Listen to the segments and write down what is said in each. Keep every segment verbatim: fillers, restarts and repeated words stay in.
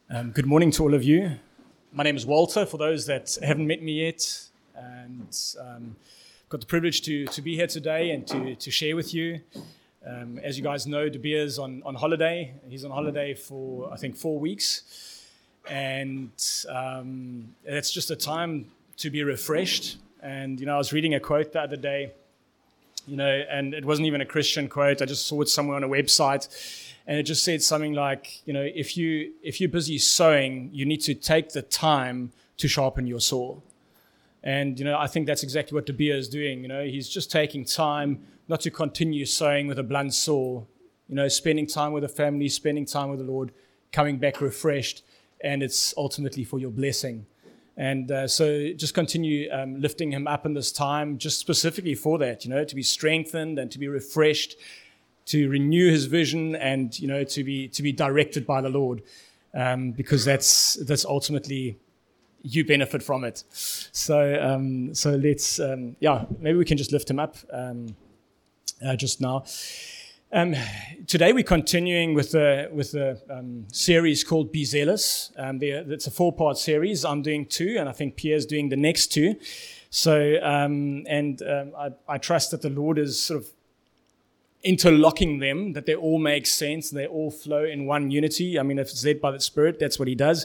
Um, good morning to all of you. My name is Walter, for those that haven't met me yet, and um, got the privilege to, to be here today and to, to share with you. Um, as you guys know, De Beer's on, on holiday. He's on holiday for, I think, four weeks. And um, it's just a time to be refreshed. And, you know, I was reading a quote the other day, you know, and it wasn't even a Christian quote. I just saw it somewhere on a website. And it just said something like, you know, if, you, if you're busy sowing, you need to take the time to sharpen your saw. And, you know, I think that's exactly what De Beer is doing. You know, he's just taking time not to continue sowing with a blunt saw, you know, spending time with the family, spending time with the Lord, coming back refreshed, and it's ultimately for your blessing. And uh, so just continue um, lifting him up in this time, just specifically for that, you know, to be strengthened and to be refreshed, to renew his vision, and, you know, to be to be directed by the Lord, um, because that's that's ultimately you benefit from it. So um, so let's um, yeah, maybe we can just lift him up um, uh, just now. Um, today we're continuing with the with the um, series called Be Zealous. Um, it's a four-part series. I'm doing two, and I think Pierre's doing the next two. So um, and um, I, I trust that the Lord is sort of interlocking them, that they all make sense, they all flow in one unity. I mean, if it's led by the Spirit, that's what he does.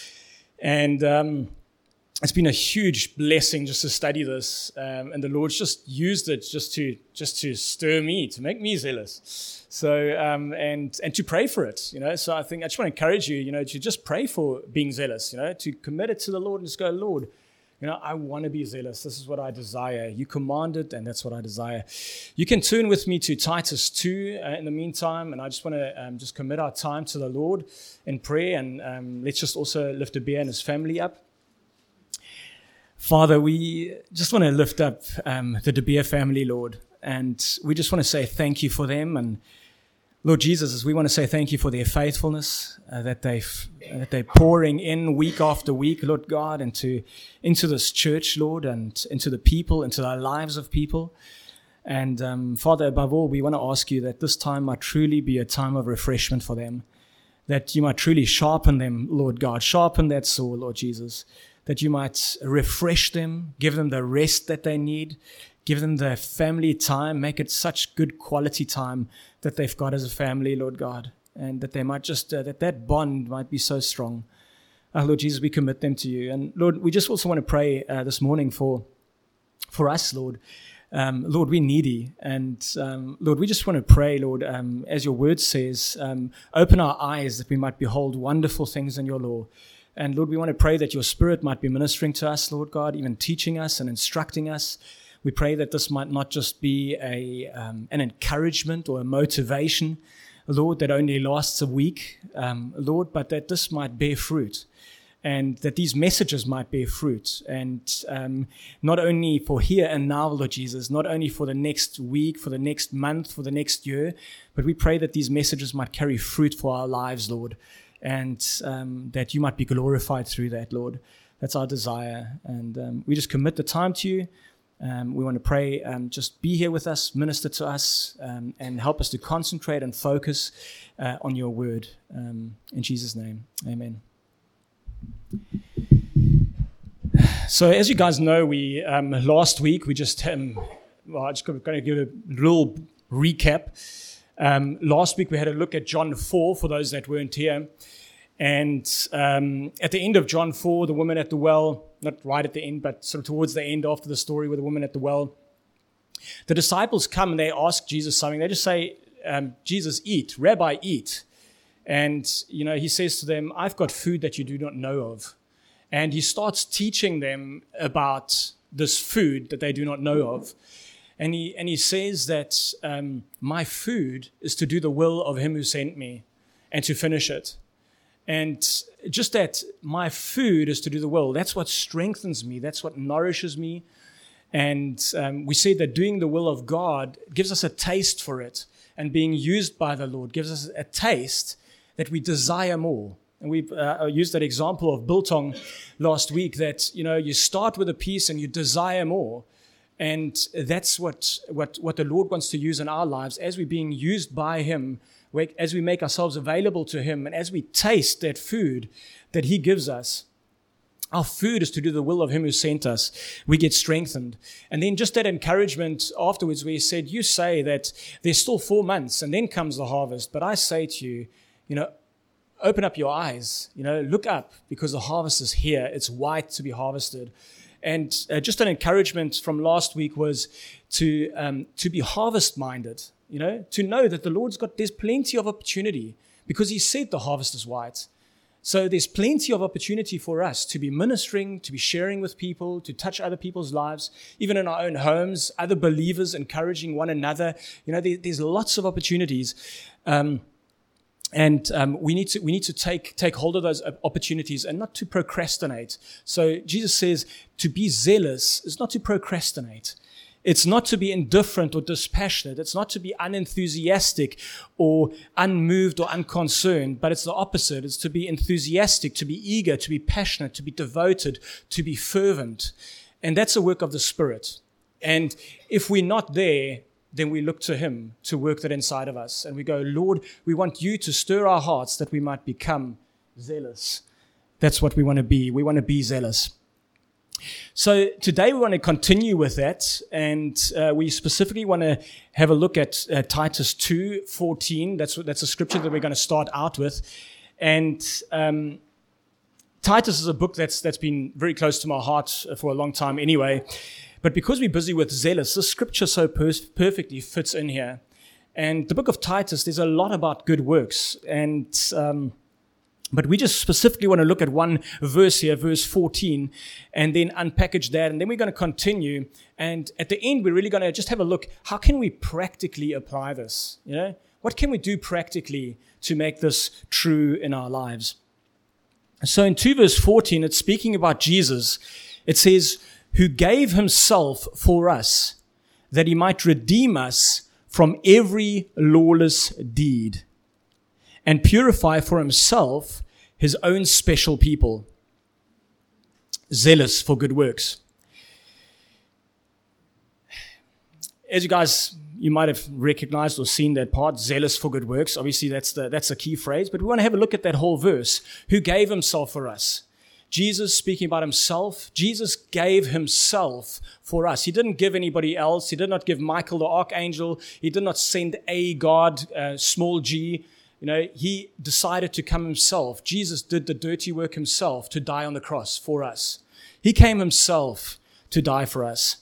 And um, it's been a huge blessing just to study this, um, and the Lord's just used it just to just to stir me, to make me zealous. So um, and and to pray for it, you know. So I think I just want to encourage you, you know, to just pray for being zealous, you know, to commit it to the Lord and just go, Lord, you know, I want to be zealous. This is what I desire. You command it, and that's what I desire. You can turn with me to Titus two uh, in the meantime, and I just want to um, just commit our time to the Lord in prayer, and um, let's just also lift De Beer and his family up. Father, we just want to lift up um, the De Beer family, Lord, and we just want to say thank you for them. And Lord Jesus, we want to say thank you for their faithfulness, uh, that, they've, uh, that they're pouring in week after week, Lord God, into, into this church, Lord, and into the people, into the lives of people. And um, Father, above all, we want to ask you that this time might truly be a time of refreshment for them, that you might truly sharpen them, Lord God, sharpen that saw, Lord Jesus, that you might refresh them, give them the rest that they need, give them the family time, make it such good quality time that they've got as a family, Lord God, and that they might just, uh, that that bond might be so strong. Uh, Lord Jesus, we commit them to you. And Lord, we just also want to pray uh, this morning for, for us, Lord. Um, Lord, we're needy. And um, Lord, we just want to pray, Lord, um, as your word says, um, open our eyes that we might behold wonderful things in your law. And Lord, we want to pray that your Spirit might be ministering to us, Lord God, even teaching us and instructing us. We pray that this might not just be a um, an encouragement or a motivation, Lord, that only lasts a week, um, Lord, but that this might bear fruit, and that these messages might bear fruit, and um, not only for here and now, Lord Jesus, not only for the next week, for the next month, for the next year, but we pray that these messages might carry fruit for our lives, Lord, and um, that you might be glorified through that, Lord. That's our desire, and um, we just commit the time to you. Um, we want to pray, um, just be here with us, minister to us, um, and help us to concentrate and focus uh, on your word. Um, in Jesus' name, amen. So as you guys know, we um, last week, we just, um, well, I'm just going to give a little recap. Um, last week, we had a look at John four, for those that weren't here. And um, at the end of John four, the woman at the well, not right at the end, but sort of towards the end after the story with the woman at the well, the disciples come and they ask Jesus something. They just say, um, Jesus, eat. Rabbi, eat. And, you know, he says to them, I've got food that you do not know of. And he starts teaching them about this food that they do not know of. And he, and he says that um, my food is to do the will of him who sent me and to finish it. And just that my food is to do the will, that's what strengthens me, that's what nourishes me. And um, we say that doing the will of God gives us a taste for it, and being used by the Lord gives us a taste that we desire more. And we uh, used that example of biltong last week, that, you know, you start with a piece and you desire more. And that's what, what, what the Lord wants to use in our lives as we're being used by him. as we make ourselves available to Him, and as we taste that food that He gives us, our food is to do the will of Him who sent us. We get strengthened. And then just that encouragement afterwards where He said, you say that there's still four months and then comes the harvest. But I say to you, you know, open up your eyes, you know, look up because the harvest is here. It's white to be harvested. And uh, just an encouragement from last week was to um, to be harvest-minded, you know, to know that the Lord's got, there's plenty of opportunity because He said the harvest is white. So there's plenty of opportunity for us to be ministering, to be sharing with people, to touch other people's lives, even in our own homes, other believers encouraging one another. You know, there, there's lots of opportunities. Um, And um, we need to we need to take take hold of those opportunities and not to procrastinate. So Jesus says to be zealous is not to procrastinate. It's not to be indifferent or dispassionate. It's not to be unenthusiastic or unmoved or unconcerned, but it's the opposite. It's to be enthusiastic, to be eager, to be passionate, to be devoted, to be fervent. And that's a work of the Spirit. And if we're not there, then we look to Him to work that inside of us. And we go, Lord, we want you to stir our hearts that we might become zealous. That's what we want to be. We want to be zealous. So today we want to continue with that. And uh, we specifically want to have a look at uh, Titus two fourteen. That's, that's a scripture that we're going to start out with. And um, Titus is a book that's that's been very close to my heart for a long time anyway. But because we're busy with zealous, the scripture so per- perfectly fits in here. And the book of Titus, there's a lot about good works. And um, but we just specifically want to look at one verse here, verse fourteen, and then unpackage that. And then we're going to continue. And at the end, we're really going to just have a look. How can we practically apply this? You know, what can we do practically to make this true in our lives? So in two verse fourteen, it's speaking about Jesus. It says, who gave Himself for us, that He might redeem us from every lawless deed, and purify for Himself His own special people, zealous for good works. As you guys, you might have recognized or seen that part, zealous for good works. Obviously, that's the that's a key phrase, but we want to have a look at that whole verse. Who gave Himself for us? Jesus speaking about Himself. Jesus gave Himself for us. He didn't give anybody else. He did not give Michael the archangel. He did not send a God, uh, small g. You know, He decided to come Himself. Jesus did the dirty work Himself to die on the cross for us. He came Himself to die for us.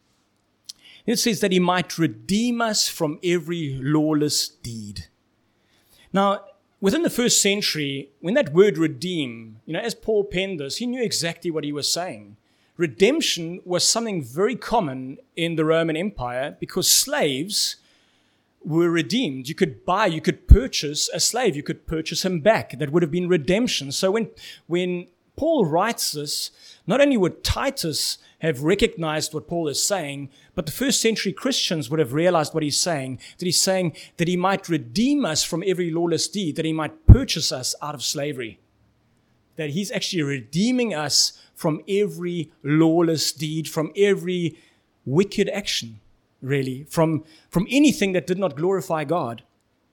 It says that He might redeem us from every lawless deed. Now, within the first century, when that word redeem, you know, as Paul penned this, he knew exactly what he was saying. Redemption was something very common in the Roman Empire because slaves were redeemed. You could buy, you could purchase a slave, you could purchase him back. That would have been redemption. So when, when Paul writes this, not only would Titus have recognized what Paul is saying, but the first century Christians would have realized what he's saying, that he's saying that He might redeem us from every lawless deed, that He might purchase us out of slavery, that He's actually redeeming us from every lawless deed, from every wicked action, really, from, from anything that did not glorify God.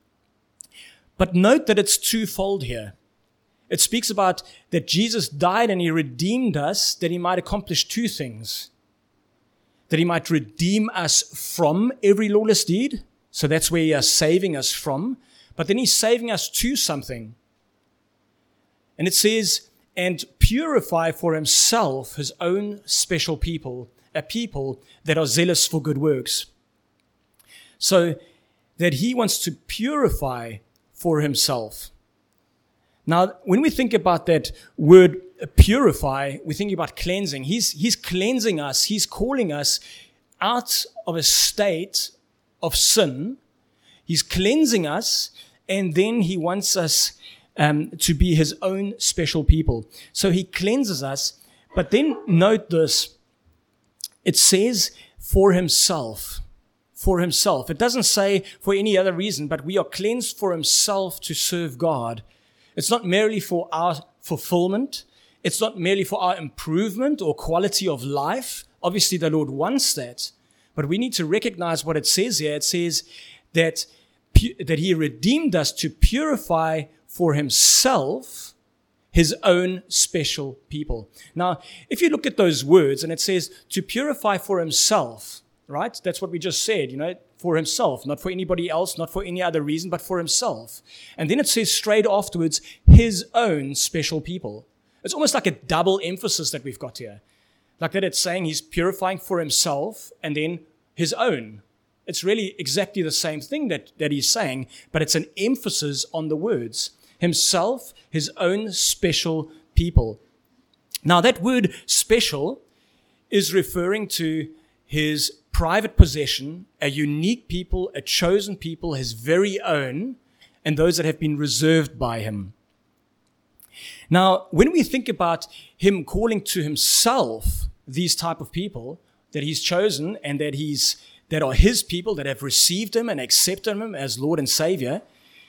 But note that it's twofold here. It speaks about that Jesus died and He redeemed us, that He might accomplish two things. That He might redeem us from every lawless deed. So that's where He is saving us from. But then He's saving us to something. And it says, and purify for Himself His own special people, a people that are zealous for good works. So that He wants to purify for Himself. Now, when we think about that word purify, we think about cleansing. He's, he's cleansing us. He's calling us out of a state of sin. He's cleansing us, and then He wants us um, to be His own special people. So He cleanses us, but then note this. It says for Himself. For Himself. It doesn't say for any other reason, but we are cleansed for Himself to serve God. It's not merely for our fulfillment. It's not merely for our improvement or quality of life. Obviously, the Lord wants that. But we need to recognize what it says here. It says that pu- that he redeemed us to purify for himself his own special people. Now, if you look at those words and it says to purify for himself, right? That's what we just said, you know, for himself, not for anybody else, not for any other reason, but for himself. And then it says straight afterwards, his own special people. It's almost like a double emphasis that we've got here. Like that it's saying he's purifying for himself and then his own. It's really exactly the same thing that, that he's saying, but it's an emphasis on the words. Himself, his own special people. Now that word special is referring to his private possession, a unique people, a chosen people, his very own, and those that have been reserved by him. Now, when we think about him calling to himself these type of people that he's chosen and that he's that are his people, that have received him and accepted him as Lord and Savior,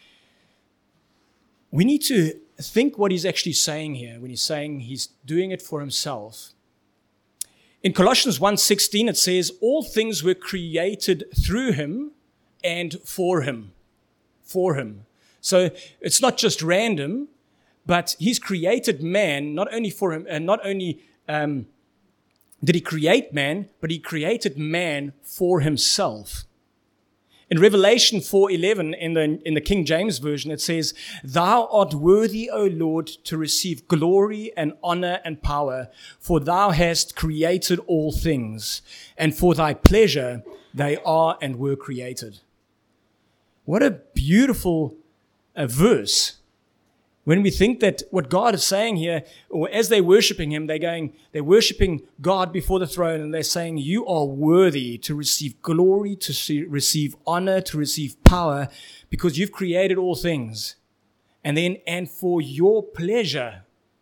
we need to think what he's actually saying here when he's saying he's doing it for himself. In Colossians one sixteen, it says, all things were created through him and for him. For him. So it's not just random, but he's created man not only for him, and not only um, did he create man, but he created man for himself. In Revelation four eleven, in the, in the King James Version, it says, thou art worthy, O Lord, to receive glory and honor and power, for thou hast created all things, and for thy pleasure they are and were created. What a beautiful uh, verse. When we think that what God is saying here, or as they're worshiping him, they're going, they're worshiping God before the throne, and they're saying, you are worthy to receive glory, to see, receive honor, to receive power, because you've created all things. And then, and for your pleasure,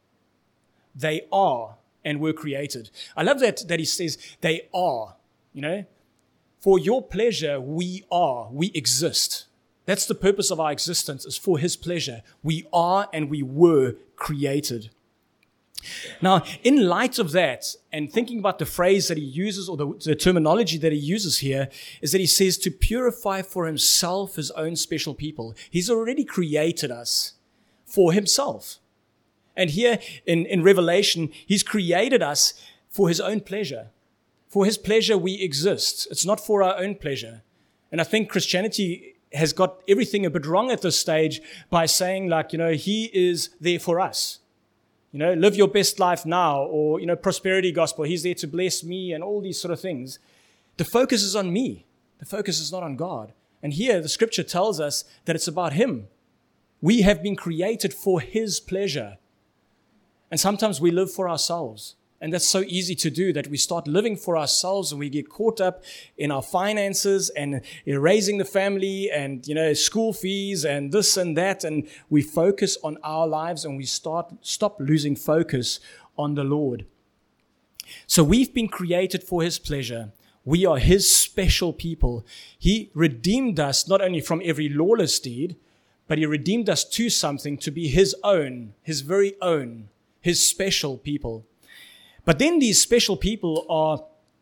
they are and were created. I love that, that he says, they are, you know, for your pleasure, we are, we exist. That's the purpose of our existence, is for his pleasure. We are and we were created. Now, in light of that, and thinking about the phrase that he uses, or the, the terminology that he uses here, is that he says to purify for himself his own special people. He's already created us for himself. And here in, in Revelation, he's created us for his own pleasure. For his pleasure we exist. It's not for our own pleasure. And I think Christianity has got everything a bit wrong at this stage by saying, like, you know, he is there for us. You know, live your best life now, or, you know, prosperity gospel, he's there to bless me and all these sort of things. The focus is on me. The focus is not on God. And here the scripture tells us that it's about him. We have been created for his pleasure. And sometimes we live for ourselves. And that's so easy to do, that we start living for ourselves and we get caught up in our finances and in raising the family and, you know, school fees and this and that. And we focus on our lives and we start stop losing focus on the Lord. So we've been created for his pleasure. We are his special people. He redeemed us not only from every lawless deed, but he redeemed us to something, to be his own, his very own, his special people. But then these special people are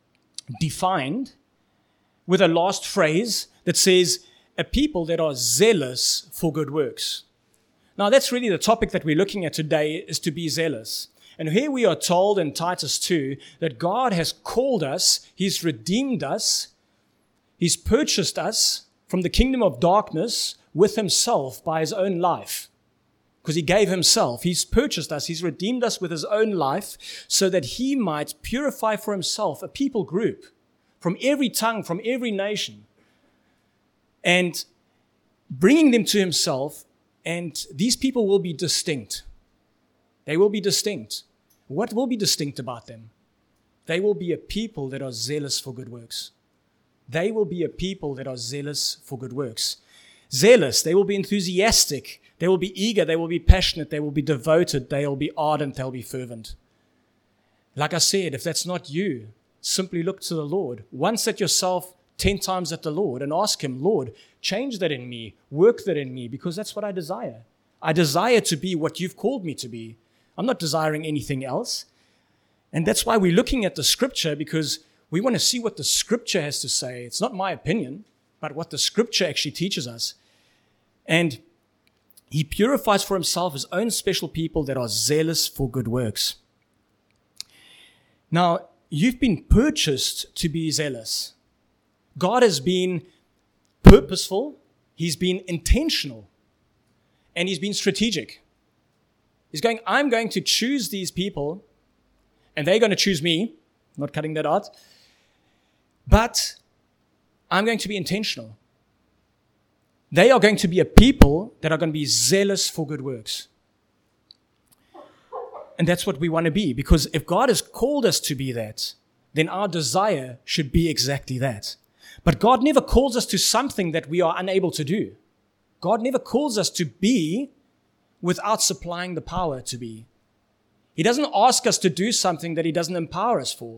defined with a last phrase that says, a people that are zealous for good works. Now that's really the topic that we're looking at today, is to be zealous. And here we are told in Titus two that God has called us, he's redeemed us, he's purchased us from the kingdom of darkness with himself by his own life. Because he gave himself. He's purchased us. He's redeemed us with his own life so that he might purify for himself a people group from every tongue, from every nation, and bringing them to himself. And these people will be distinct. They will be distinct. What will be distinct about them? They will be a people that are zealous for good works. They will be a people that are zealous for good works. Zealous, they will be enthusiastic. They will be eager, they will be passionate, they will be devoted, they will be ardent, they'll be fervent. Like I said, if that's not you, simply look to the Lord. Once set yourself ten times at the Lord and ask him, Lord, change that in me, work that in me, because that's what I desire. I desire to be what you've called me to be. I'm not desiring anything else. And that's why we're looking at the scripture, because we want to see what the scripture has to say. It's not my opinion, but what the scripture actually teaches us. And he purifies for himself his own special people that are zealous for good works. Now, you've been purchased to be zealous. God has been purposeful, he's been intentional, and he's been strategic. He's going, I'm going to choose these people, and they're going to choose me. I'm not cutting that out. But I'm going to be intentional. They are going to be a people that are going to be zealous for good works. And that's what we want to be, because if God has called us to be that, then our desire should be exactly that. But God never calls us to something that we are unable to do. God never calls us to be without supplying the power to be. He doesn't ask us to do something that he doesn't empower us for.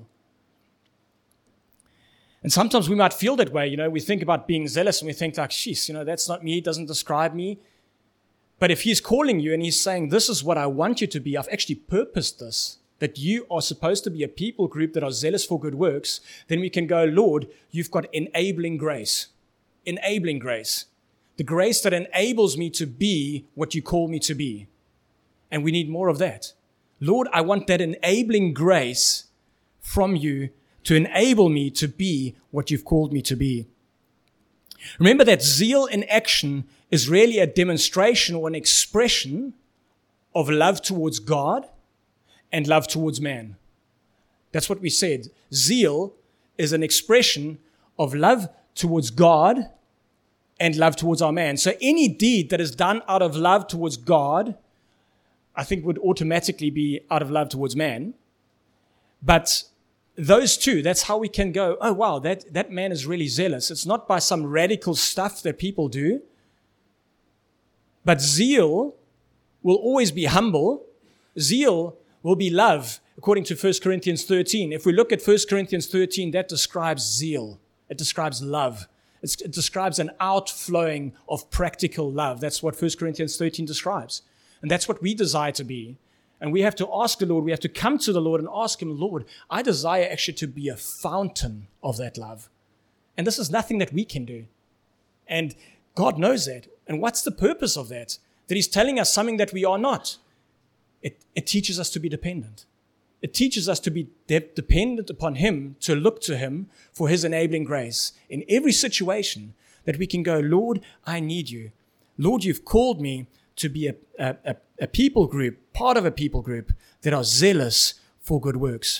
And sometimes we might feel that way. You know, we think about being zealous and we think like, sheesh, you know, that's not me. It doesn't describe me. But if he's calling you and he's saying, this is what I want you to be, I've actually purposed this, that you are supposed to be a people group that are zealous for good works, then we can go, Lord, you've got enabling grace. Enabling grace. The grace that enables me to be what you call me to be. And we need more of that. Lord, I want that enabling grace from you to enable me to be what you've called me to be. Remember that zeal in action is really a demonstration or an expression of love towards God and love towards man. That's what we said. Zeal is an expression of love towards God and love towards our man. So any deed that is done out of love towards God, I think would automatically be out of love towards man. But those two, that's how we can go, oh wow, that, that man is really zealous. It's not by some radical stuff that people do. But zeal will always be humble. Zeal will be love, according to First Corinthians thirteen. If we look at First Corinthians thirteen, that describes zeal. It describes love. It's, it describes an outflowing of practical love. That's what First Corinthians thirteen describes. And that's what we desire to be. And we have to ask the Lord, we have to come to the Lord and ask him, Lord, I desire actually to be a fountain of that love. And this is nothing that we can do. And God knows that. And what's the purpose of that? That he's telling us something that we are not. It, it teaches us to be dependent. It teaches us to be de- dependent upon him, to look to him for his enabling grace in every situation, that we can go, Lord, I need you. Lord, you've called me to be a, a, a people group, part of a people group that are zealous for good works.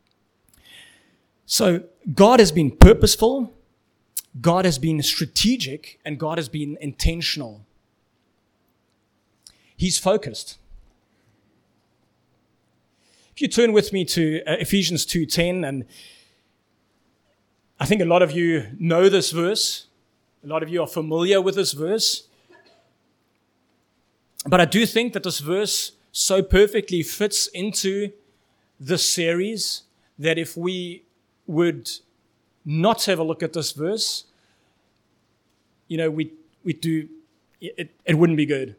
So God has been purposeful, God has been strategic, and God has been intentional. He's focused. If you turn with me to uh, Ephesians two ten, and I think a lot of you know this verse, a lot of you are familiar with this verse. But I do think that this verse so perfectly fits into this series that if we would not have a look at this verse, you know, we we do it, it wouldn't be good.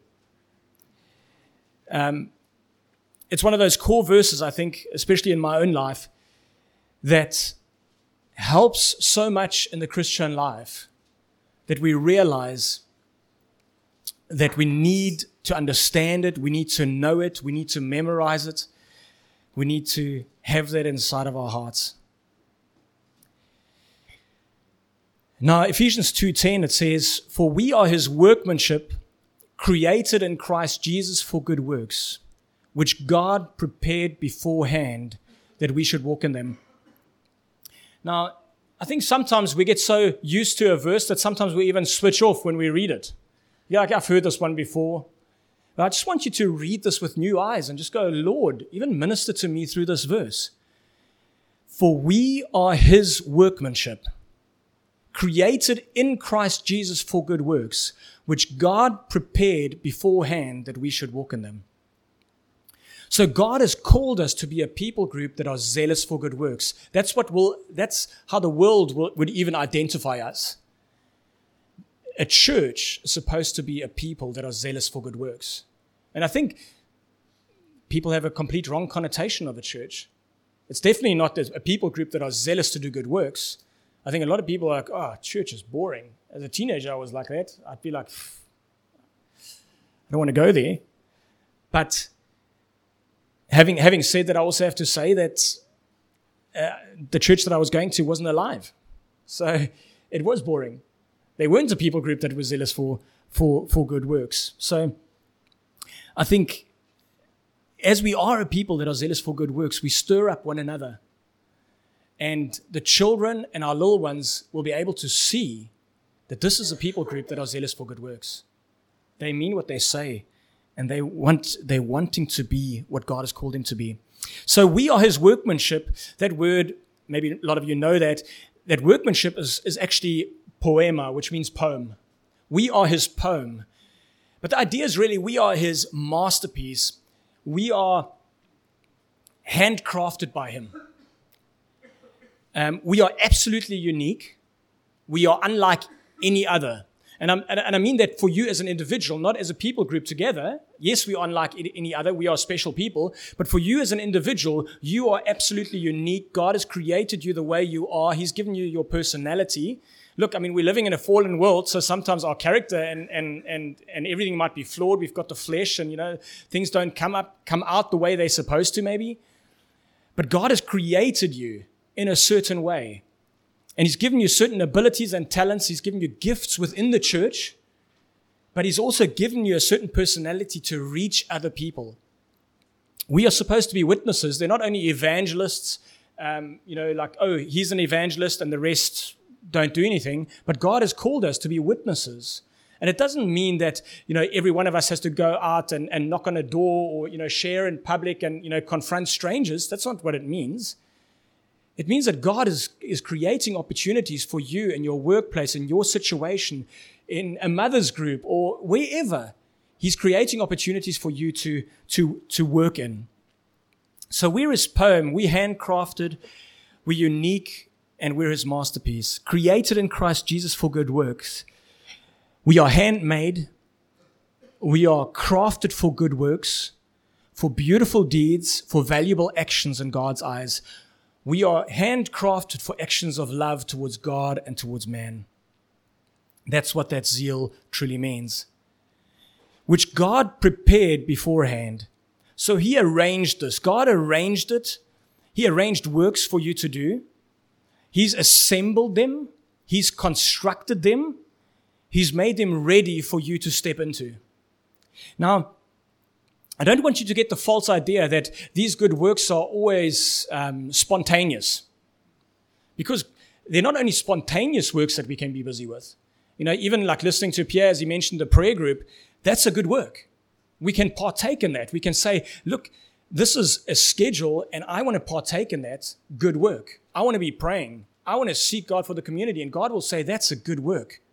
Um, it's one of those core verses, I think, especially in my own life, that helps so much in the Christian life that we realize that we need to understand it, we need to know it, we need to memorize it, we need to have that inside of our hearts. Now, Ephesians two ten, it says, "For we are his workmanship, created in Christ Jesus for good works, which God prepared beforehand that we should walk in them." Now, I think sometimes we get so used to a verse that sometimes we even switch off when we read it. Yeah, like I've heard this one before. But I just want you to read this with new eyes and just go, Lord, even minister to me through this verse. For we are his workmanship, created in Christ Jesus for good works, which God prepared beforehand that we should walk in them. So God has called us to be a people group that are zealous for good works. That's what will, that's how the world will, would even identify us. A church is supposed to be a people that are zealous for good works. And I think people have a complete wrong connotation of a church. It's definitely not a people group that are zealous to do good works. I think a lot of people are like, oh, church is boring. As a teenager, I was like that. I'd be like, I don't want to go there. But having having said that, I also have to say that uh, the church that I was going to wasn't alive. So it was boring. They weren't a people group that was zealous for, for, for good works. So I think as we are a people that are zealous for good works, we stir up one another. And the children and our little ones will be able to see that this is a people group that are zealous for good works. They mean what they say, and they want, they're wanting to be what God has called them to be. So we are his workmanship. That word, maybe a lot of you know that, that workmanship is, is actually poema, which means poem. We are his poem. But the idea is really we are his masterpiece. We are handcrafted by him. Um, we are absolutely unique. We are unlike any other. And, I'm, and, and I mean that for you as an individual, not as a people group together. Yes, we are unlike any other. We are special people. But for you as an individual, you are absolutely unique. God has created you the way you are. He's given you your personality. Look, I mean, we're living in a fallen world, so sometimes our character and, and, and, and everything might be flawed. We've got the flesh and, you know, things don't come up, come out the way they're supposed to maybe. But God has created you in a certain way. And he's given you certain abilities and talents. He's given you gifts within the church. But he's also given you a certain personality to reach other people. We are supposed to be witnesses. They're not only evangelists, um, you know, like, oh, he's an evangelist and the rest don't do anything. But God has called us to be witnesses. And it doesn't mean that, you know, every one of us has to go out and, and knock on a door or, you know, share in public and, you know, confront strangers. That's not what it means. It means that God is, is creating opportunities for you in your workplace, in your situation, in a mother's group or wherever. He's creating opportunities for you to, to, to work in. So we're his poem. We're handcrafted. We're unique. And we're his masterpiece. Created in Christ Jesus for good works. We are handmade. We are crafted for good works, for beautiful deeds, for valuable actions in God's eyes. We are handcrafted for actions of love towards God and towards man. That's what that zeal truly means. Which God prepared beforehand. So he arranged this. God arranged it. He arranged works for you to do. He's assembled them. He's constructed them. He's made them ready for you to step into. Now, I don't want you to get the false idea that these good works are always um, spontaneous. Because they're not only spontaneous works that we can be busy with. You know, even like listening to Pierre, as he mentioned, the prayer group, that's a good work. We can partake in that. We can say, look, this is a schedule and I want to partake in that good work. I want to be praying. I want to seek God for the community. And God will say, that's a good work.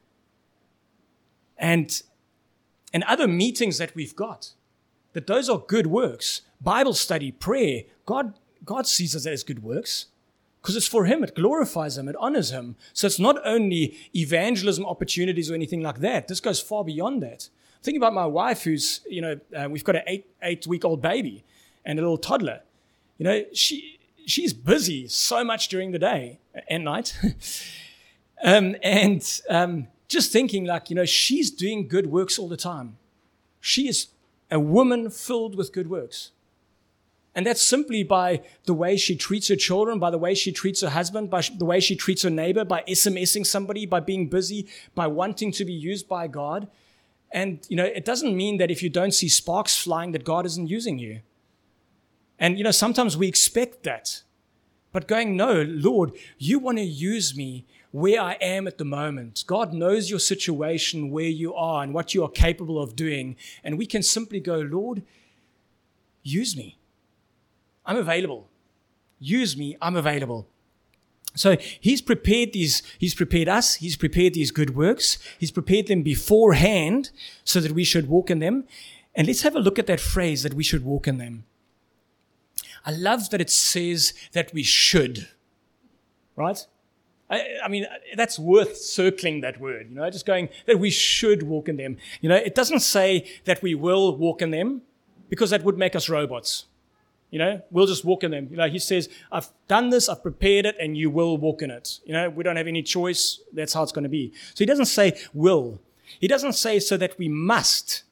And, and other meetings that we've got, that those are good works. Bible study, prayer, God, God sees us as good works because it's for him. It glorifies him. It honors him. So it's not only evangelism opportunities or anything like that. This goes far beyond that. Think about my wife who's, you know, uh, we've got an eight, eight-week-old baby and a little toddler. You know, she she's busy so much during the day and night. um, and um, just thinking like, you know, she's doing good works all the time. She is a woman filled with good works. And that's simply by the way she treats her children, by the way she treats her husband, by the way she treats her neighbor, by SMSing somebody, by being busy, by wanting to be used by God. And, you know, it doesn't mean that if you don't see sparks flying that God isn't using you. And, you know, sometimes we expect that. But going, no, Lord, you want to use me where I am at the moment. God knows your situation, where you are and what you are capable of doing. And we can simply go, Lord, use me. I'm available. Use me. I'm available. So he's prepared these, he's prepared us. He's prepared these good works. He's prepared them beforehand so that we should walk in them. And let's have a look at that phrase that we should walk in them. I love that it says that we should, right? I, I mean, that's worth circling that word, you know, just going that we should walk in them. You know, it doesn't say that we will walk in them because that would make us robots. You know, we'll just walk in them. You know, he says, I've done this, I've prepared it, and you will walk in it. You know, we don't have any choice. That's how it's going to be. So he doesn't say will. He doesn't say so that we must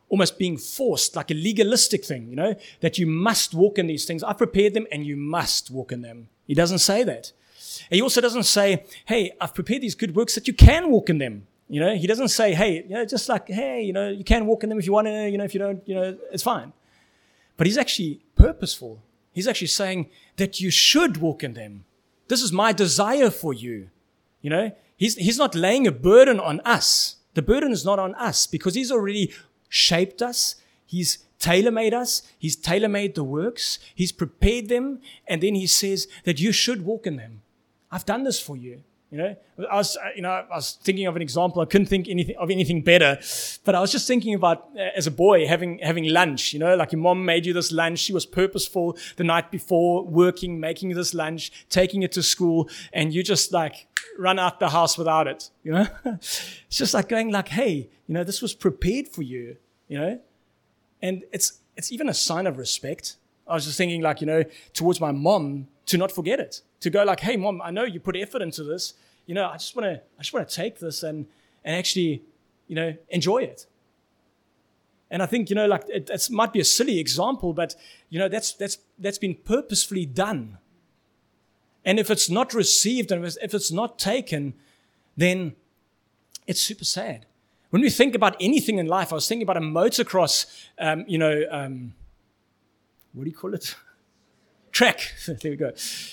almost being forced, like a legalistic thing, you know, that you must walk in these things. I've prepared them and you must walk in them. He doesn't say that. He also doesn't say, hey, I've prepared these good works that you can walk in them. You know, he doesn't say, hey, you know, just like, hey, you know, you can walk in them if you want to, you know, if you don't, you know, it's fine. But he's actually purposeful. He's actually saying that you should walk in them. This is my desire for you. You know, he's, he's not laying a burden on us. The burden is not on us because he's already shaped us. He's tailor-made us. He's tailor-made the works. He's prepared them. And then he says that you should walk in them. I've done this for you. You know, I was, you know, I was thinking of an example. I couldn't think anything of anything better, but I was just thinking about uh, as a boy having having lunch. You know, like your mom made you this lunch. She was purposeful the night before, working, making this lunch, taking it to school, and you just like run out the house without it. You know, it's just like going like, hey, you know, this was prepared for you. You know, and it's it's even a sign of respect. I was just thinking like, you know, towards my mom to not forget it. To go like, hey, Mom, I know you put effort into this. You know, I just want to, I just want to take this and and actually, you know, enjoy it. And I think, you know, like it, it might be a silly example, but you know, that's that's that's been purposefully done. And if it's not received and if it's not taken, then it's super sad. When we think about anything in life, I was thinking about a motocross, um, you know, um, what do you call it? Track. There we go.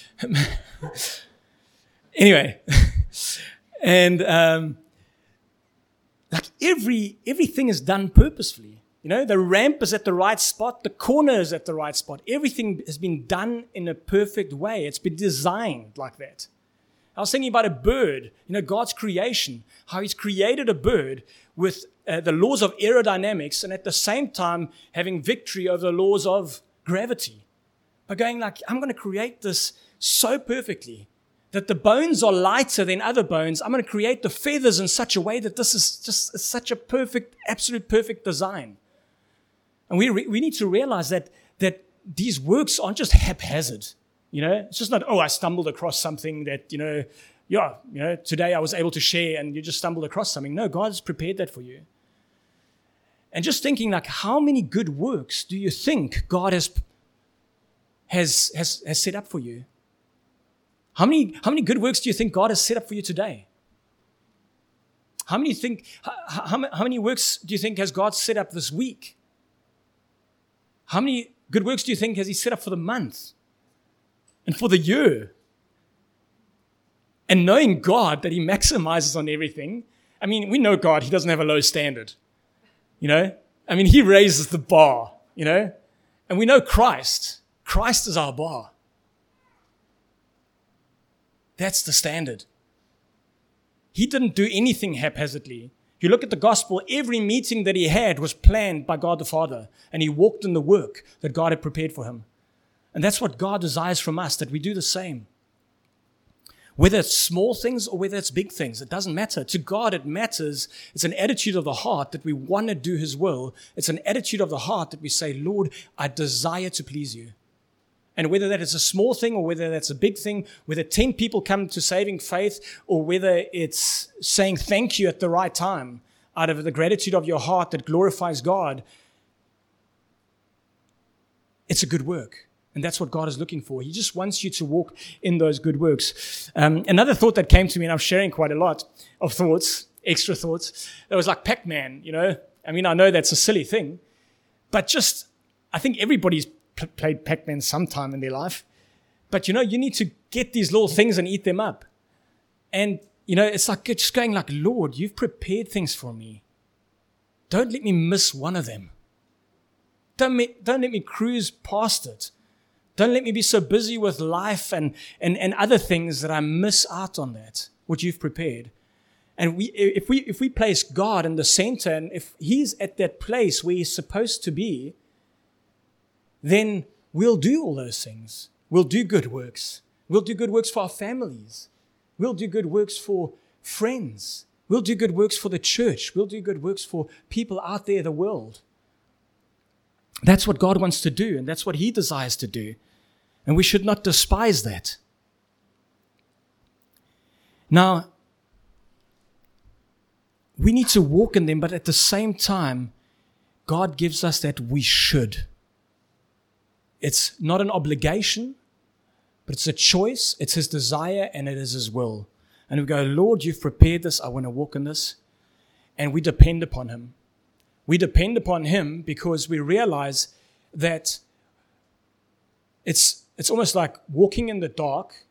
Anyway, and um, like every everything is done purposefully. You know, the ramp is at the right spot, the corner is at the right spot. Everything has been done in a perfect way. It's been designed like that. I was thinking about a bird. You know, God's creation, how He's created a bird with uh, the laws of aerodynamics, and at the same time having victory over the laws of gravity. By going like, I'm going to create this so perfectly that the bones are lighter than other bones. I'm going to create the feathers in such a way that this is just such a perfect, absolute perfect design. And we re- we need to realize that that these works aren't just haphazard. You know, it's just not, oh, I stumbled across something that, you know, yeah, you know, today I was able to share and you just stumbled across something. No, God has prepared that for you. And just thinking like, how many good works do you think God has Has, has has set up for you? How many how many good works do you think God has set up for you today? How many think how, how, how many works do you think has God set up this week? How many good works do you think has He set up for the month and for the year? And knowing God that He maximizes on everything, I mean, we know God, He doesn't have a low standard. You know? I mean, He raises the bar, you know? And we know Christ. Christ is our bar. That's the standard. He didn't do anything haphazardly. You look at the gospel, every meeting that He had was planned by God the Father, and He walked in the work that God had prepared for Him. And that's what God desires from us, that we do the same. Whether it's small things or whether it's big things, it doesn't matter. To God, it matters. It's an attitude of the heart that we want to do His will. It's an attitude of the heart that we say, Lord, I desire to please You. And whether that is a small thing or whether that's a big thing, whether ten people come to saving faith or whether it's saying thank you at the right time out of the gratitude of your heart that glorifies God, it's a good work. And that's what God is looking for. He just wants you to walk in those good works. Um, another thought that came to me, and I'm sharing quite a lot of thoughts, extra thoughts, that was like Pac-Man, you know. I mean, I know that's a silly thing, but just, I think everybody's p- played Pac-Man sometime in their life. But, you know, you need to get these little things and eat them up. And, you know, it's like just going like, Lord, you've prepared things for me. Don't let me miss one of them. Don't, me, don't let me cruise past it. Don't let me be so busy with life and, and, and other things that I miss out on that, what you've prepared. And we, if we if we place God in the center, and if He's at that place where He's supposed to be, then we'll do all those things. We'll do good works. We'll do good works for our families. We'll do good works for friends. We'll do good works for the church. We'll do good works for people out there in the world. That's what God wants to do, and that's what He desires to do. And we should not despise that. Now, we need to walk in them, but at the same time, God gives us that we should. It's not an obligation, but it's a choice. It's his desire and it is his will. And we go, Lord, you've prepared this. I want to walk in this. And we depend upon him. We depend upon him because we realize that it's, it's almost like walking in the dark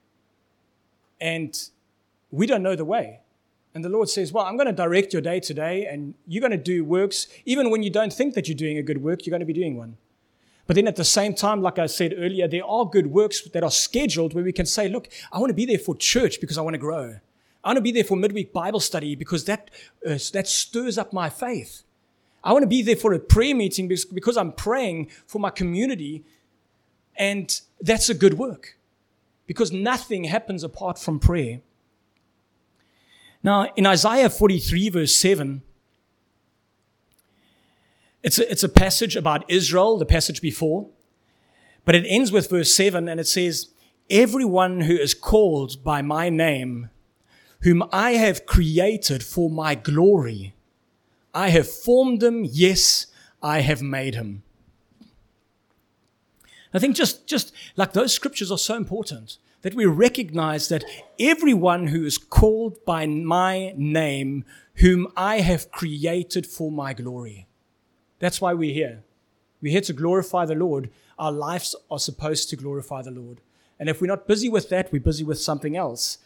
and we don't know the way. And the Lord says, well, I'm going to direct your day today and you're going to do works. Even when you don't think that you're doing a good work, you're going to be doing one. But then at the same time, like I said earlier, there are good works that are scheduled where we can say, look, I want to be there for church because I want to grow. I want to be there for midweek Bible study because that, uh, that stirs up my faith. I want to be there for a prayer meeting because, because I'm praying for my community, and that's a good work because nothing happens apart from prayer. Now, in Isaiah forty-three, verse seven, It's a, it's a passage about Israel, the passage before, but it ends with verse seven and it says, everyone who is called by my name, whom I have created for my glory, I have formed him, yes, I have made him. I think just, just like those scriptures are so important, that we recognize that everyone who is called by my name, whom I have created for my glory. That's why we're here. We're here to glorify the Lord. Our lives are supposed to glorify the Lord. And if we're not busy with that, we're busy with something else.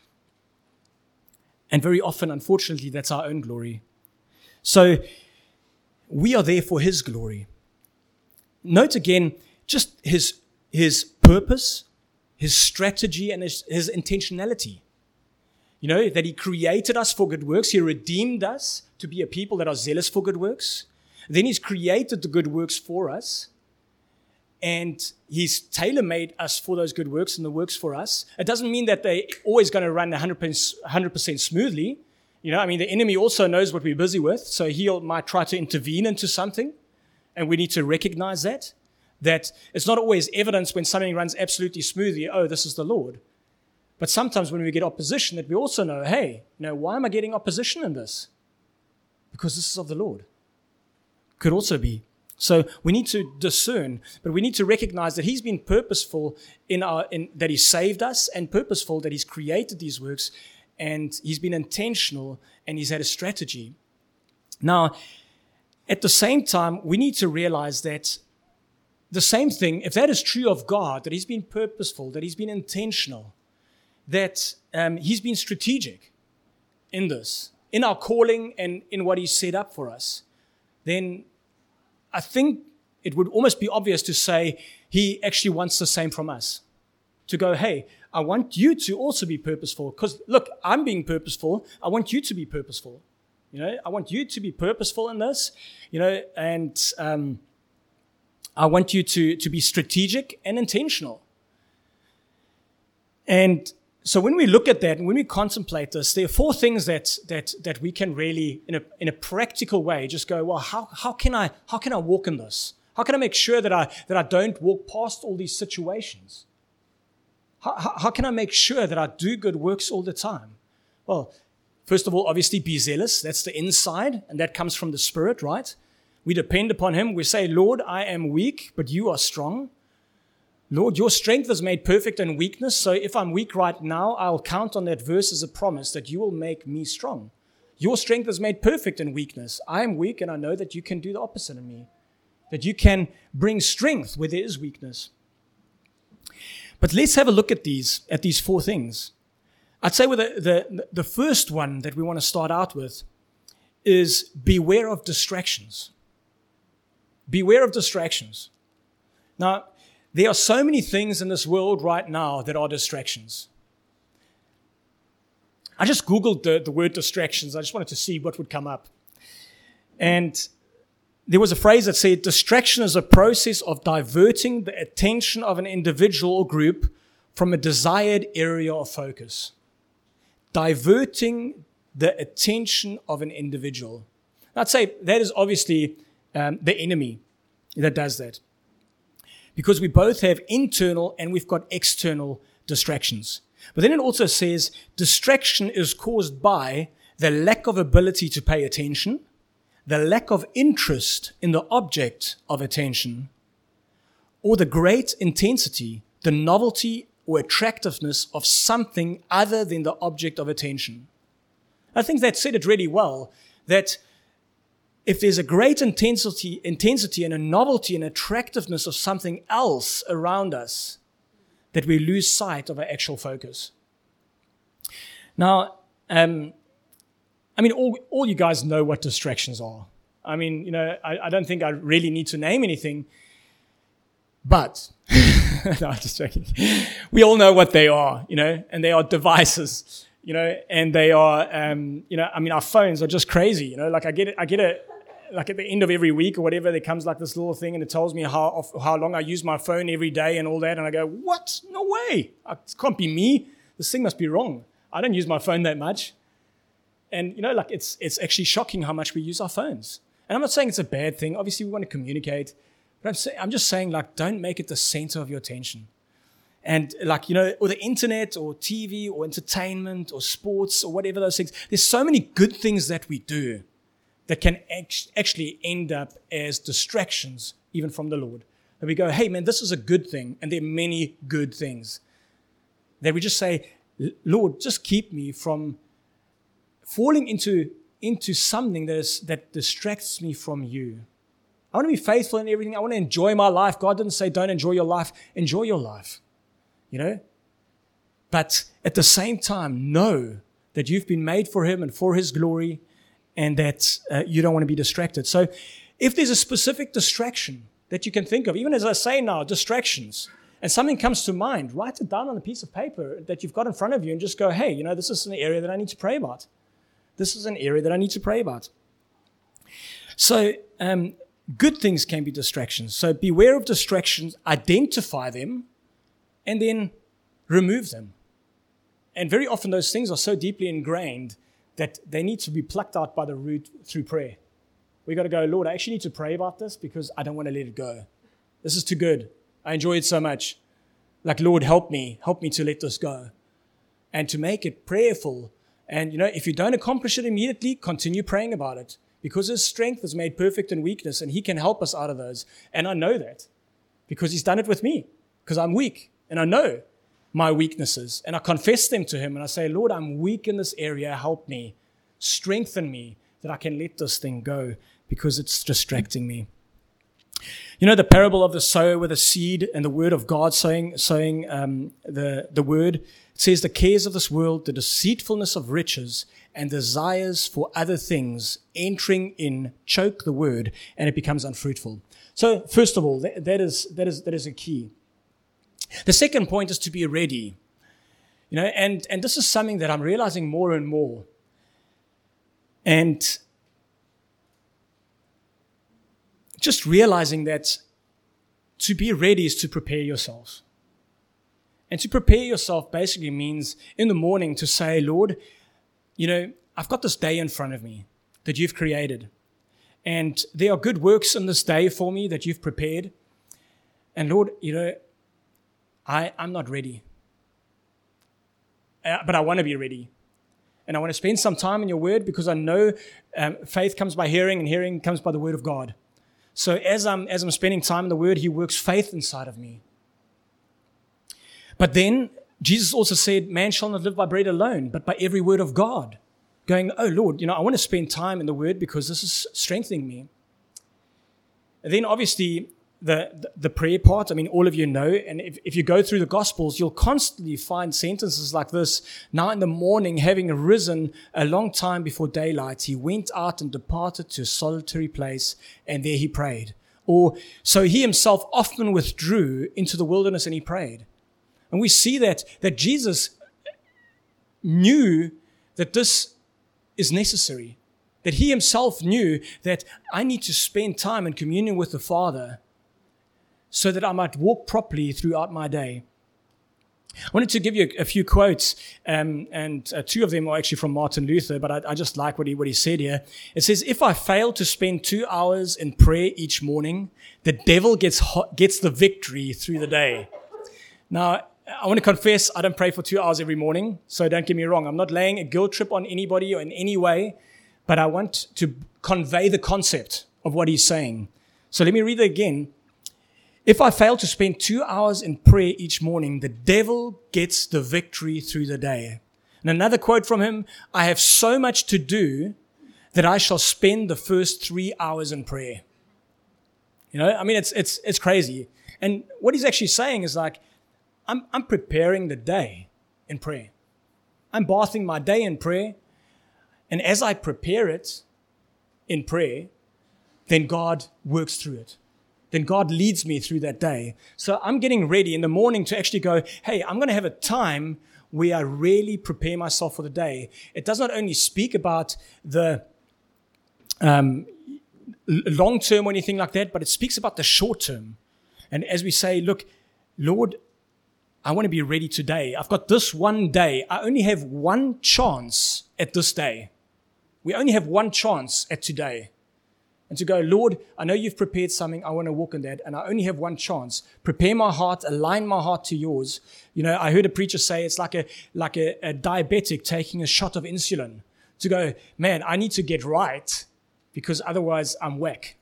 And very often, unfortunately, that's our own glory. So we are there for his glory. Note again, just his, his purpose, his strategy, and his, his intentionality. You know, that he created us for good works. He redeemed us to be a people that are zealous for good works. Then he's created the good works for us, and he's tailor-made us for those good works and the works for us. It doesn't mean that they're always going to run one hundred percent smoothly. You know, I mean, the enemy also knows what we're busy with, so he might try to intervene into something, and we need to recognize that, that it's not always evidence when something runs absolutely smoothly, oh, this is the Lord. But sometimes when we get opposition, that we also know, hey, you know, why am I getting opposition in this? Because this is of the Lord. Could also be. So we need to discern, but we need to recognize that he's been purposeful in our, in, that he saved us, and purposeful that he's created these works, and he's been intentional, and he's had a strategy. Now, at the same time, we need to realize that the same thing, if that is true of God, that he's been purposeful, that he's been intentional, that um, he's been strategic in this, in our calling and in what he's set up for us, then I think it would almost be obvious to say he actually wants the same from us. To go, hey, I want you to also be purposeful. Because, look, I'm being purposeful. I want you to be purposeful. You know, I want you to be purposeful in this. You know, and um, I want you to, to be strategic and intentional. And so when we look at that and when we contemplate this, there are four things that that that we can really, in a in a practical way, just go, well, how how can I how can I walk in this? How can I make sure that I that I don't walk past all these situations? How how, how can I make sure that I do good works all the time? Well, first of all, obviously be zealous. That's the inside, and that comes from the Spirit, right? We depend upon him. We say, Lord, I am weak, but you are strong. Lord, your strength is made perfect in weakness. So if I'm weak right now, I'll count on that verse as a promise that you will make me strong. Your strength is made perfect in weakness. I am weak, and I know that you can do the opposite in me, that you can bring strength where there is weakness. But let's have a look at these, at these four things. I'd say with the, the, the first one that we want to start out with is beware of distractions. Beware of distractions. Now, there are so many things in this world right now that are distractions. I just Googled the, the word distractions. I just wanted to see what would come up. And there was a phrase that said, distraction is a process of diverting the attention of an individual or group from a desired area of focus. Diverting the attention of an individual. I'd say that is obviously um, the enemy that does that. Because we both have internal and we've got external distractions. But then it also says distraction is caused by the lack of ability to pay attention, the lack of interest in the object of attention, or the great intensity, the novelty or attractiveness of something other than the object of attention. I think that said it really well, that if there's a great intensity, intensity and a novelty and attractiveness of something else around us, that we lose sight of our actual focus. Now, um, I mean, all, all you guys know what distractions are. I mean, you know, I, I don't think I really need to name anything, but, no, I'm just joking. We all know what they are, you know, and they are devices, you know, and they are, um, you know, I mean, our phones are just crazy, you know, like I get it, I get it, like at the end of every week or whatever, there comes like this little thing and it tells me how how long I use my phone every day and all that. And I go, what? No way. It can't be me. This thing must be wrong. I don't use my phone that much. And, you know, like it's it's actually shocking how much we use our phones. And I'm not saying it's a bad thing. Obviously, we want to communicate. But I'm, say, I'm just saying, like, don't make it the center of your attention. And, like, you know, or the internet or T V or entertainment or sports or whatever those things. There's so many good things that we do that can actually end up as distractions, even from the Lord. That we go, hey, man, this is a good thing, and there are many good things. That we just say, Lord, just keep me from falling into, into something that, is, that distracts me from you. I want to be faithful in everything. I want to enjoy my life. God didn't say don't enjoy your life. Enjoy your life, you know. But at the same time, know that you've been made for Him and for His glory, and that uh, you don't want to be distracted. So if there's a specific distraction that you can think of, even as I say now, distractions, and something comes to mind, write it down on a piece of paper that you've got in front of you and just go, hey, you know, this is an area that I need to pray about. This is an area that I need to pray about. So um, good things can be distractions. So beware of distractions, identify them, and then remove them. And very often those things are so deeply ingrained that they need to be plucked out by the root through prayer. We got to go, Lord, I actually need to pray about this because I don't want to let it go. This is too good. I enjoy it so much. Like, Lord, help me. Help me to let this go. And to make it prayerful. And, you know, if you don't accomplish it immediately, continue praying about it. Because His strength is made perfect in weakness, and He can help us out of those. And I know that because He's done it with me. Because I'm weak. And I know my weaknesses, and I confess them to Him, and I say, Lord, I'm weak in this area, help me, strengthen me, that I can let this thing go, because it's distracting me. You know, the parable of the sower with the seed and the word of God sowing, sowing um, the, the word, it says, the cares of this world, the deceitfulness of riches, and desires for other things entering in choke the word, and it becomes unfruitful. So, first of all, that, that is that is that is a key. The second point is to be ready. You know, and, and this is something that I'm realizing more and more. And just realizing that to be ready is to prepare yourself. And to prepare yourself basically means in the morning to say, Lord, you know, I've got this day in front of me that you've created. And there are good works in this day for me that you've prepared. And Lord, you know, I, I'm not ready, uh, but I want to be ready. And I want to spend some time in your word because I know um, faith comes by hearing and hearing comes by the word of God. So as I'm, as I'm spending time in the word, He works faith inside of me. But then Jesus also said, man shall not live by bread alone, but by every word of God. Going, oh Lord, you know, I want to spend time in the word because this is strengthening me. And then obviously, The, the the prayer part, I mean, all of you know, and if, if you go through the Gospels, you'll constantly find sentences like this. Now in the morning, having arisen a long time before daylight, He went out and departed to a solitary place, and there He prayed. Or, so He Himself often withdrew into the wilderness and He prayed. And we see that, that Jesus knew that this is necessary. That He Himself knew that I need to spend time in communion with the Father so that I might walk properly throughout my day. I wanted to give you a, a few quotes, um, and uh, two of them are actually from Martin Luther, but I, I just like what he, what he said here. It says, if I fail to spend two hours in prayer each morning, the devil gets hot, gets the victory through the day. Now, I want to confess, I don't pray for two hours every morning, so don't get me wrong. I'm not laying a guilt trip on anybody or in any way, but I want to convey the concept of what he's saying. So let me read it again. If I fail to spend two hours in prayer each morning, the devil gets the victory through the day. And another quote from him, I have so much to do that I shall spend the first three hours in prayer. You know, I mean, it's it's it's crazy. And what he's actually saying is like, I'm I'm preparing the day in prayer. I'm bathing my day in prayer. And as I prepare it in prayer, then God works through it. Then God leads me through that day. So I'm getting ready in the morning to actually go, hey, I'm going to have a time where I really prepare myself for the day. It does not only speak about the um, long term or anything like that, but it speaks about the short term. And as we say, look, Lord, I want to be ready today. I've got this one day. I only have one chance at this day. We only have one chance at today. And to go, Lord, I know you've prepared something. I want to walk in that. And I only have one chance. Prepare my heart, align my heart to yours. You know, I heard a preacher say it's like a like a, a diabetic taking a shot of insulin. To go, man, I need to get right because otherwise I'm whack.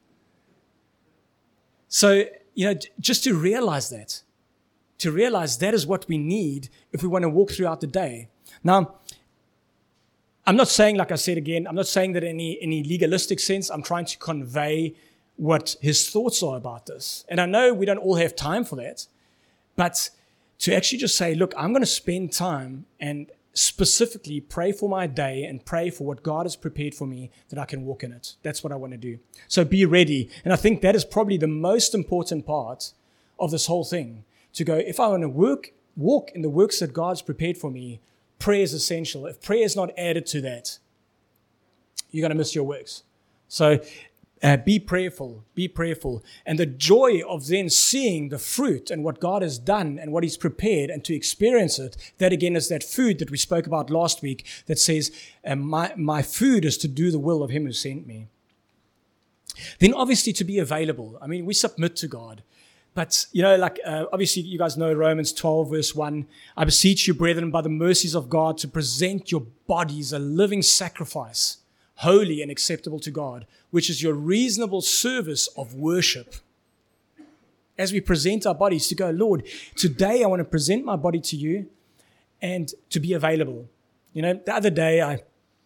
So, you know, just to realize that, to realize that is what we need if we want to walk throughout the day. Now, I'm not saying, like I said again, I'm not saying that in any, any legalistic sense. I'm trying to convey what his thoughts are about this. And I know we don't all have time for that, but to actually just say, look, I'm going to spend time and specifically pray for my day and pray for what God has prepared for me that I can walk in it. That's what I want to do. So be ready. And I think that is probably the most important part of this whole thing. To go, if I want to work, walk in the works that God's prepared for me, prayer is essential. If prayer is not added to that, you're going to miss your works. So uh, be prayerful, be prayerful. And the joy of then seeing the fruit and what God has done and what he's prepared and to experience it, that again is that food that we spoke about last week that says, uh, my, my food is to do the will of him who sent me. Then obviously to be available. I mean, we submit to God. But, you know, like, uh, obviously you guys know Romans twelve verse one. I beseech you, brethren, by the mercies of God, to present your bodies a living sacrifice, holy and acceptable to God, which is your reasonable service of worship. As we present our bodies to go, Lord, today I want to present my body to you and to be available. You know, the other day I,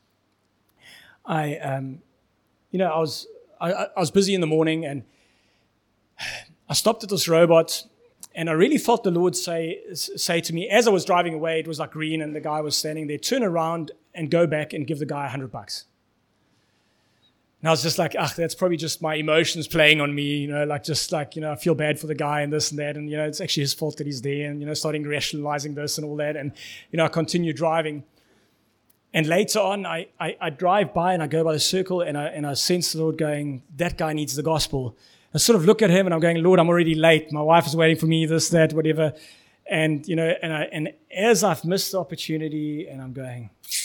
I, um, you know, I was, I, I was busy in the morning and I stopped at this robot and I really felt the Lord say say to me, as I was driving away, it was like green and the guy was standing there, turn around and go back and give the guy a hundred bucks. And I was just like, ah, that's probably just my emotions playing on me, you know, like just like, you know, I feel bad for the guy and this and that. And, you know, it's actually his fault that he's there and, you know, starting rationalizing this and all that. And, you know, I continue driving. And later on, I, I, I drive by and I go by the circle and I, and I sense the Lord going, that guy needs the gospel. I sort of look at him and I'm going, Lord, I'm already late. My wife is waiting for me, this, that, whatever. And, you know, and I, and as I've missed the opportunity and I'm going,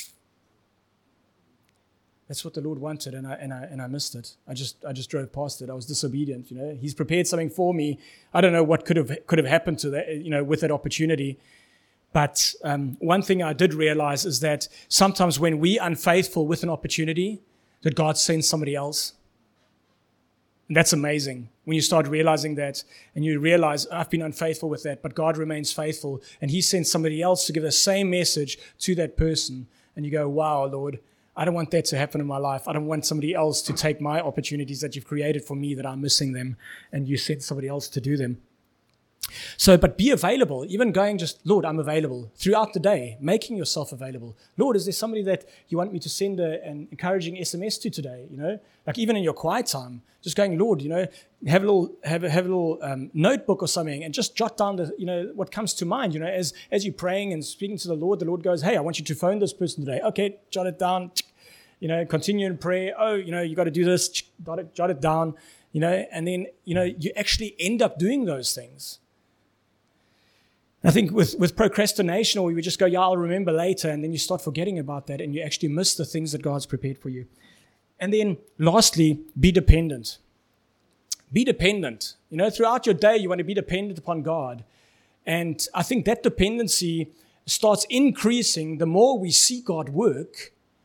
that's what the Lord wanted. And I, and I, and I missed it. I just, I just drove past it. I was disobedient. You know, he's prepared something for me. I don't know what could have, could have happened to that, you know, with that opportunity. But um, one thing I did realize is that sometimes when we're unfaithful with an opportunity, that God sends somebody else. And that's amazing when you start realizing that and you realize I've been unfaithful with that, but God remains faithful and he sends somebody else to give the same message to that person. And you go, wow, Lord, I don't want that to happen in my life. I don't want somebody else to take my opportunities that you've created for me that I'm missing them and you send somebody else to do them. So, but be available, even going just, Lord, I'm available throughout the day, making yourself available. Lord, is there somebody that you want me to send a, an encouraging S M S to today? You know, like even in your quiet time, just going, Lord, you know, have a little, have a, have a little um, notebook or something and just jot down the, you know, what comes to mind, you know, as, as you're praying and speaking to the Lord, the Lord goes, hey, I want you to phone this person today. Okay, jot it down, you know, continue in prayer. Oh, you know, you got to do this, jot it, jot it down, you know, and then, you know, you actually end up doing those things. I think with, with procrastination, or you just go, yeah, I'll remember later, and then you start forgetting about that, and you actually miss the things that God's prepared for you. And then lastly, be dependent. Be dependent. You know, throughout your day, you want to be dependent upon God. And I think that dependency starts increasing the more we see God work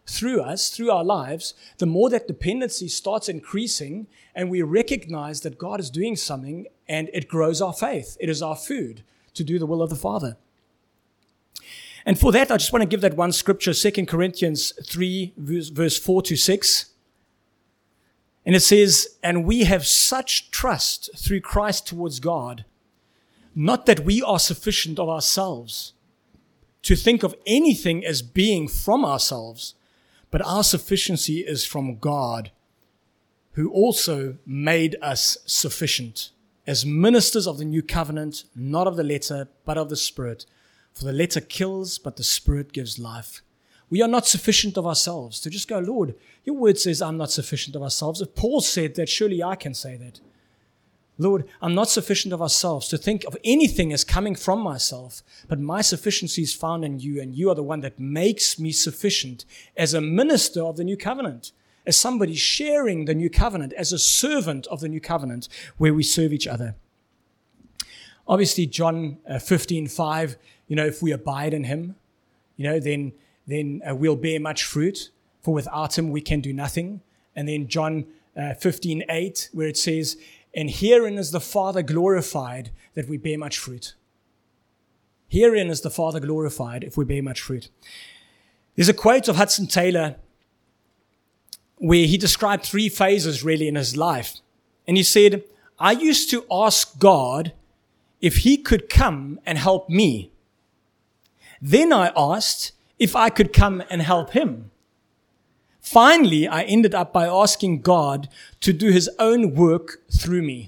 through us, through our lives, the more that dependency starts increasing and we recognize that God is doing something and it grows our faith. It is our food to do the will of the Father. And for that, I just want to give that one scripture, Second Corinthians three, verse four to six. And it says, "And we have such trust through Christ towards God, not that we are sufficient of ourselves to think of anything as being from ourselves, but our sufficiency is from God, who also made us sufficient as ministers of the new covenant, not of the letter, but of the Spirit. For the letter kills, but the Spirit gives life." We are not sufficient of ourselves. To just go, "Lord, your word says I'm not sufficient of ourselves. If Paul said that, surely I can say that. Lord, I'm not sufficient of ourselves to think of anything as coming from myself, but my sufficiency is found in you, and you are the one that makes me sufficient as a minister of the new covenant, as somebody sharing the new covenant, as a servant of the new covenant, where we serve each other." Obviously, John uh, fifteen five, you know, if we abide in him, you know, then then uh, we'll bear much fruit, for without him we can do nothing. And then John uh, fifteen eight, where it says, "And herein is the Father glorified, that we bear much fruit." Herein is the Father glorified, if we bear much fruit. There's a quote of Hudson Taylor where he described three phases really in his life. And he said, "I used to ask God if he could come and help me. Then I asked if I could come and help him. Finally, I ended up by asking God to do his own work through me."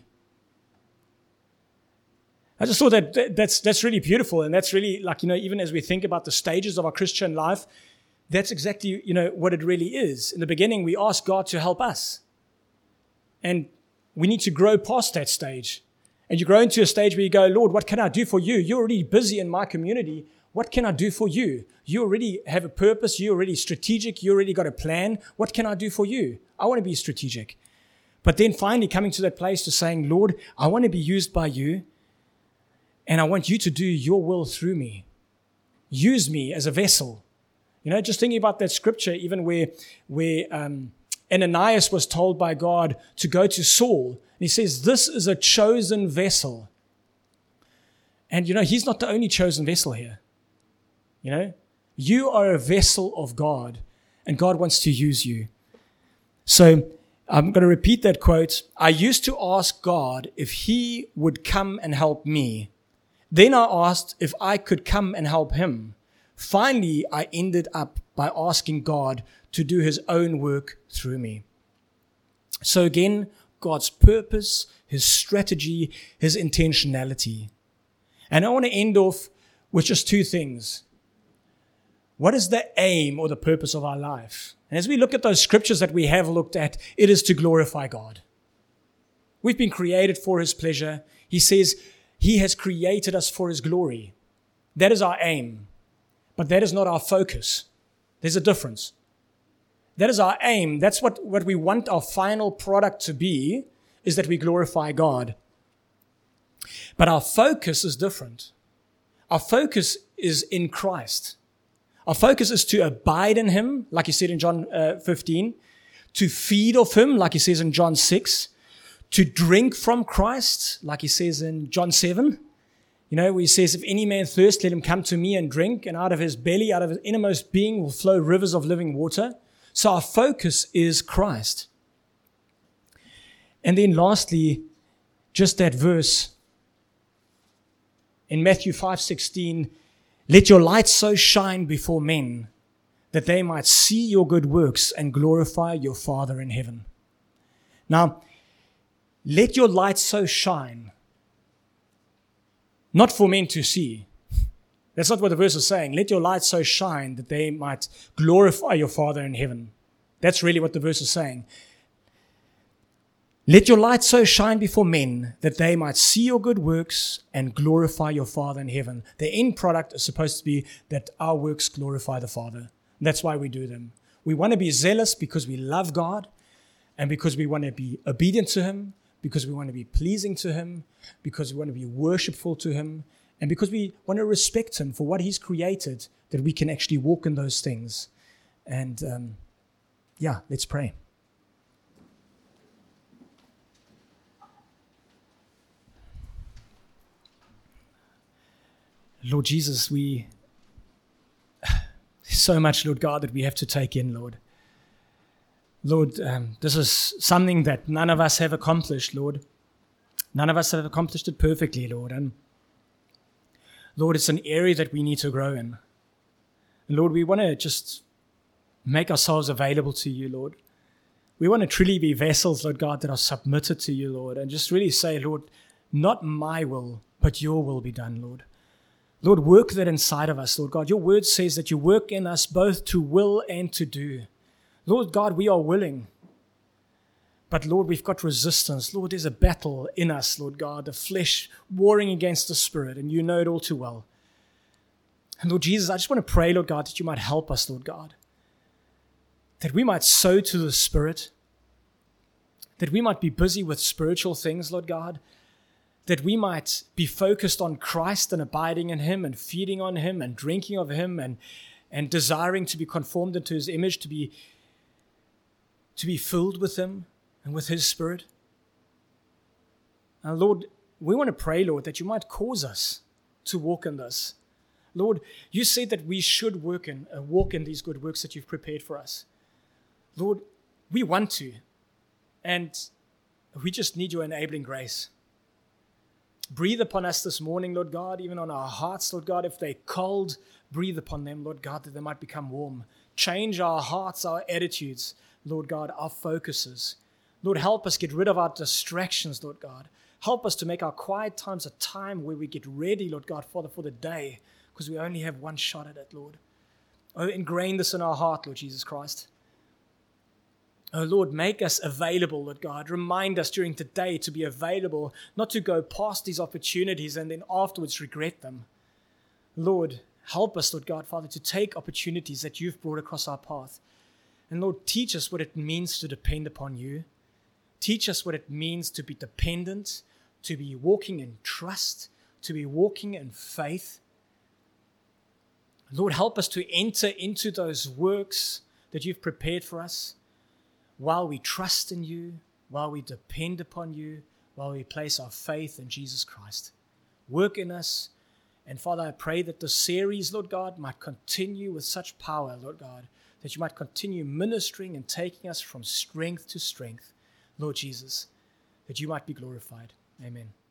I just thought that that's, that's really beautiful. And that's really like, you know, even as we think about the stages of our Christian life, that's exactly, you know, what it really is. In the beginning, we ask God to help us. And we need to grow past that stage. And you grow into a stage where you go, "Lord, what can I do for you? You're already busy in my community. What can I do for you? You already have a purpose. You're already strategic. You already got a plan. What can I do for you? I want to be strategic." But then finally coming to that place to saying, "Lord, I want to be used by you, and I want you to do your will through me. Use me as a vessel." You know, just thinking about that scripture, even where, where um, Ananias was told by God to go to Saul. And he says, "This is a chosen vessel." And, you know, he's not the only chosen vessel here. You know, you are a vessel of God, and God wants to use you. So I'm going to repeat that quote. "I used to ask God if he would come and help me. Then I asked if I could come and help him. Finally, I ended up by asking God to do his own work through me." So again, God's purpose, his strategy, his intentionality. And I want to end off with just two things. What is the aim or the purpose of our life? And as we look at those scriptures that we have looked at, it is to glorify God. We've been created for his pleasure. He says he has created us for his glory. That is our aim. But that is not our focus. There's a difference. That is our aim. That's what, what we want our final product to be, is that we glorify God. But our focus is different. Our focus is in Christ. Our focus is to abide in him, like he said in John uh, fifteen, to feed off him, like he says in John six, to drink from Christ, like he says in John seven. You know, where he says, "If any man thirst, let him come to me and drink, and out of his belly, out of his innermost being will flow rivers of living water." So our focus is Christ. And then lastly, just that verse in Matthew five sixteen, "Let your light so shine before men that they might see your good works and glorify your Father in heaven." Now, let your light so shine, not for men to see. That's not what the verse is saying. Let your light so shine that they might glorify your Father in heaven. That's really what the verse is saying. Let your light so shine before men that they might see your good works and glorify your Father in heaven. The end product is supposed to be that our works glorify the Father. That's why we do them. We want to be zealous because we love God, and because we want to be obedient to him, because we want to be pleasing to him, because we want to be worshipful to him, and because we want to respect him for what he's created, that we can actually walk in those things. And um, yeah, let's pray. Lord Jesus, we there's so much, Lord God, that we have to take in, Lord. Lord, um, this is something that none of us have accomplished, Lord. None of us have accomplished it perfectly, Lord. And Lord, it's an area that we need to grow in. And Lord, we want to just make ourselves available to you, Lord. We want to truly be vessels, Lord God, that are submitted to you, Lord, and just really say, Lord, not my will, but your will be done, Lord. Lord, work that inside of us, Lord God. Your word says that you work in us both to will and to do. Lord God, we are willing. But Lord, we've got resistance. Lord, there's a battle in us, Lord God, the flesh warring against the spirit, and you know it all too well. And Lord Jesus, I just want to pray, Lord God, that you might help us, Lord God, that we might sow to the Spirit, that we might be busy with spiritual things, Lord God, that we might be focused on Christ and abiding in him and feeding on him and drinking of him and, and desiring to be conformed into his image, to be, to be filled with him and with his Spirit. And Lord, we want to pray, Lord, that you might cause us to walk in this. Lord, you said that we should work in, uh, walk in these good works that you've prepared for us. Lord, we want to, and we just need your enabling grace. Breathe upon us this morning, Lord God, even on our hearts, Lord God. If they're cold, breathe upon them, Lord God, that they might become warm. Change our hearts, our attitudes, Lord God, our focuses. Lord, help us get rid of our distractions, Lord God. Help us to make our quiet times a time where we get ready, Lord God, Father, for the day, because we only have one shot at it, Lord. Oh, ingrain this in our heart, Lord Jesus Christ. Oh, Lord, make us available, Lord God. Remind us during the day to be available, not to go past these opportunities and then afterwards regret them. Lord, help us, Lord God, Father, to take opportunities that you've brought across our path. And Lord, teach us what it means to depend upon you. Teach us what it means to be dependent, to be walking in trust, to be walking in faith. Lord, help us to enter into those works that you've prepared for us while we trust in you, while we depend upon you, while we place our faith in Jesus Christ. Work in us. And Father, I pray that the series, Lord God, might continue with such power, Lord God, that you might continue ministering and taking us from strength to strength, Lord Jesus, that you might be glorified. Amen.